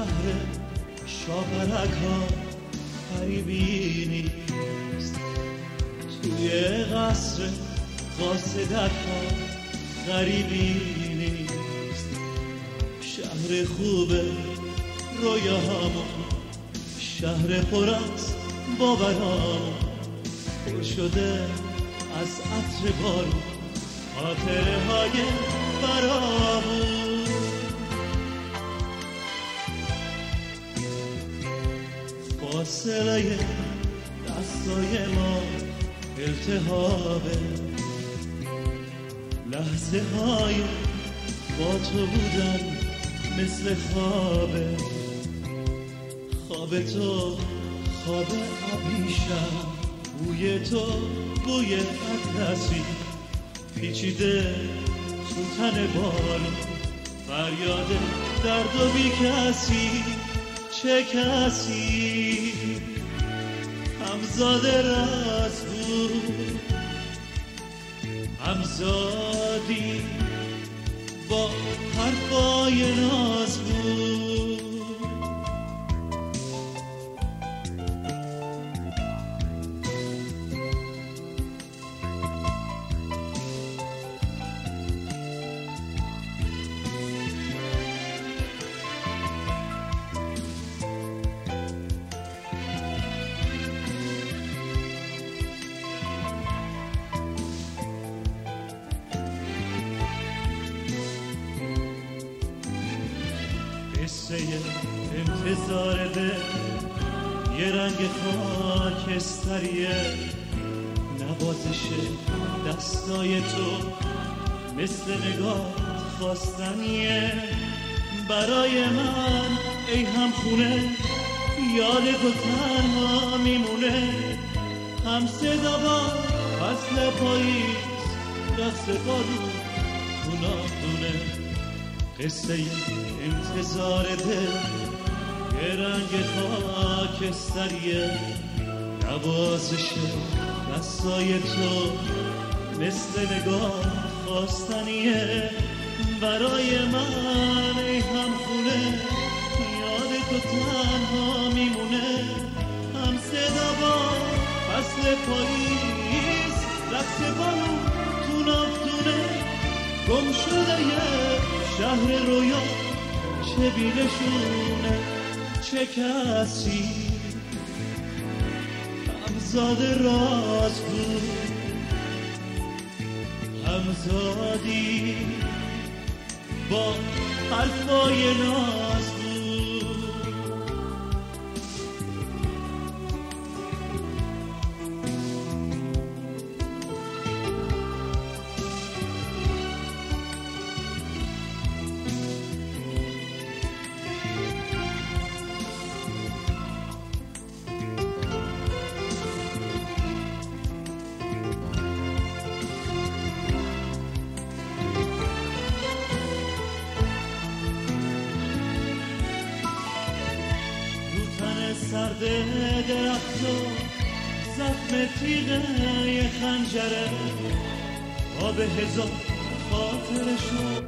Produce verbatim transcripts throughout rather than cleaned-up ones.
شهر شاپرک ها غریبی نیست، توی قصر قاصدک ها غریبی نیست. شهر خوبه رویاهامون، شهر پر از باورامون، پر شده از عطر بارون خاطره های برامون. فاصله دستای ما التهابه، لحظه های با تو بودن مثل خوابه. خواب تو خواب ابریشم، بوی تو بوی اطلسی، پیچیده تو تن بالون، فریاد درد و بی کسی. چه کسی همزاد راز بود، همزادی با حرفای ناز بود. قصه انتظار دل یه رنگ خاکستریه، نوازش دستای تو مثل نگاه خواستنیه. برای من ای همخونه یاد تو تنها میمونه، هم صدا با فصل پاییز رقص بارون تو ناخونه. قصه انتظار دل یه رنگ خاکستریه، نوازش دستای تو مثل نگاه خواستنیه. برای من ای همخونه یاد تو تنها میمونه، هم صدا با فصل پاییز رقص بارون تو نافتونه. گم شده یه شهر رویا چه بینشونه، چه کسی همزاد راز بود، همزادی با حرفای ناز بود. سرد درخت و زخم تیغه یه خنجره، آب هزار خاطرشو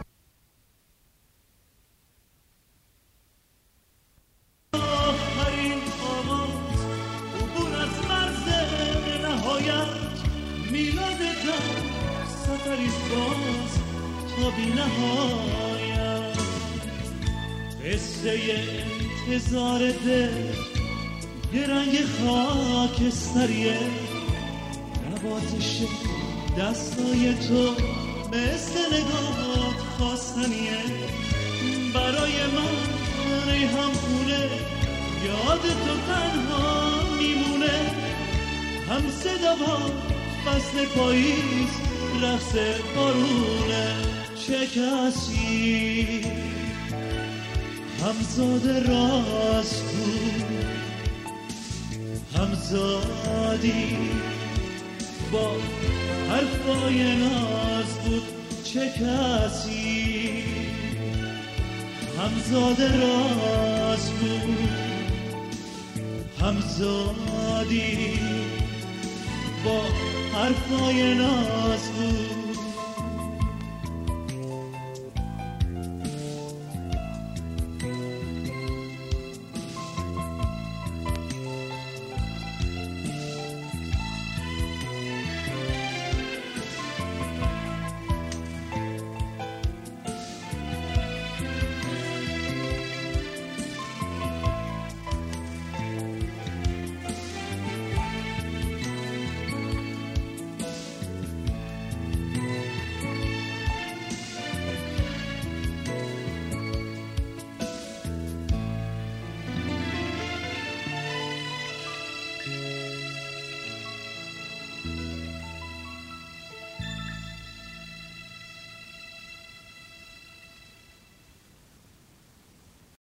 آخرین آواز، عبور از مرز نهایت، میلادتم سفریست باز تا بی نهایت. قصه انتظار دل یه رنگ خاکستریه، نوازش دستای تو مثل نگاه خواستنیه. برای من ای همخونه یاد تو تنها میمونه، هم صدا با فصل پاییز رقص بارونه. چه کسی همزاد راست بود، همزادی با حرفای ناز بود. چه کسی همزاد راست بود، همزادی با حرفای ناز بود.